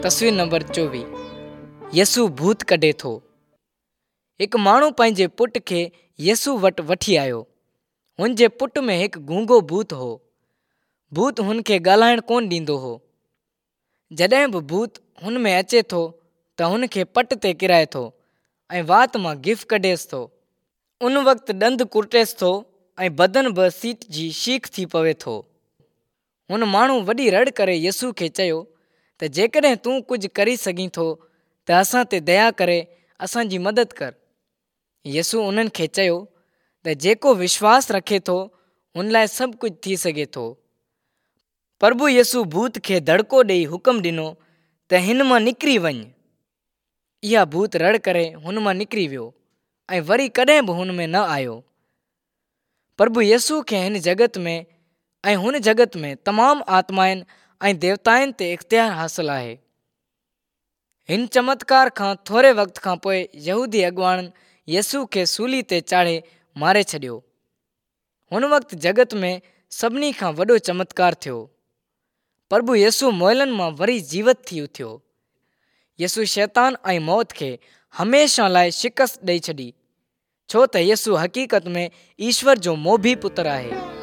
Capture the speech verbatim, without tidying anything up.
तस्वीर नंबर चोवीह। यसु भूत कढे थो। हिकु माण्हू पंहिंजे पुट खे यसु वटि वठी आयो। हुन जे पुट में हिकु गूंगो भूत हो। भूत हुन खे ॻाल्हाइण कोन ॾींदो हो। जॾहिं बि भूत हुन में अचे थो त हुन खे पट ते किराए थो ऐं वात मां गिफ़ कढेसि थो। उन वक़्तु ॾंद कुटेसि थो ऐं बदन बि सीट जी शीख थी पवे थो। हुन माण्हू वॾी रड़ करे यसु खे चयो त जेकॾहिं तूं कुझु करे सघीं थो त असां ते दया करे असांजी मदद कर। यसु उन्हनि खे चयो त जेको विश्वास रखे थो हुन लाइ सभु कुझु थी सघे थो। प्रभु यसु भूत खे दड़को ॾेई हुकुम ॾिनो त हिन मां निकिरी वञ। इहा भूत रड़ करे हुन मां निकिरी वियो ऐं वरी कॾहिं बि हुन में न आयो। प्रभु यसु खे हिन जगत में ऐं हुन जगत में तमामु आत्माउनि ऐं देवताउनि ते इख़्तियार हासिल आहे। हिन चमत्कार खां थोरे वक़्त खां पोइ यहूदी अॻुवाणनि यसु खे सूली ते चाढ़े मारे छॾियो। हुन वक़्तु जगत में सभिनी खां वॾो चमत्कार थियो। प्रभु यसु मोयलनि मां वरी जीवत थी उथियो। यसु शैतान ऐं मौत खे हमेशह लाइ शिकस्त ॾेई छॾी, छो त यसु हक़ीक़त में ईश्वर जो मोभी पुत्र आहे।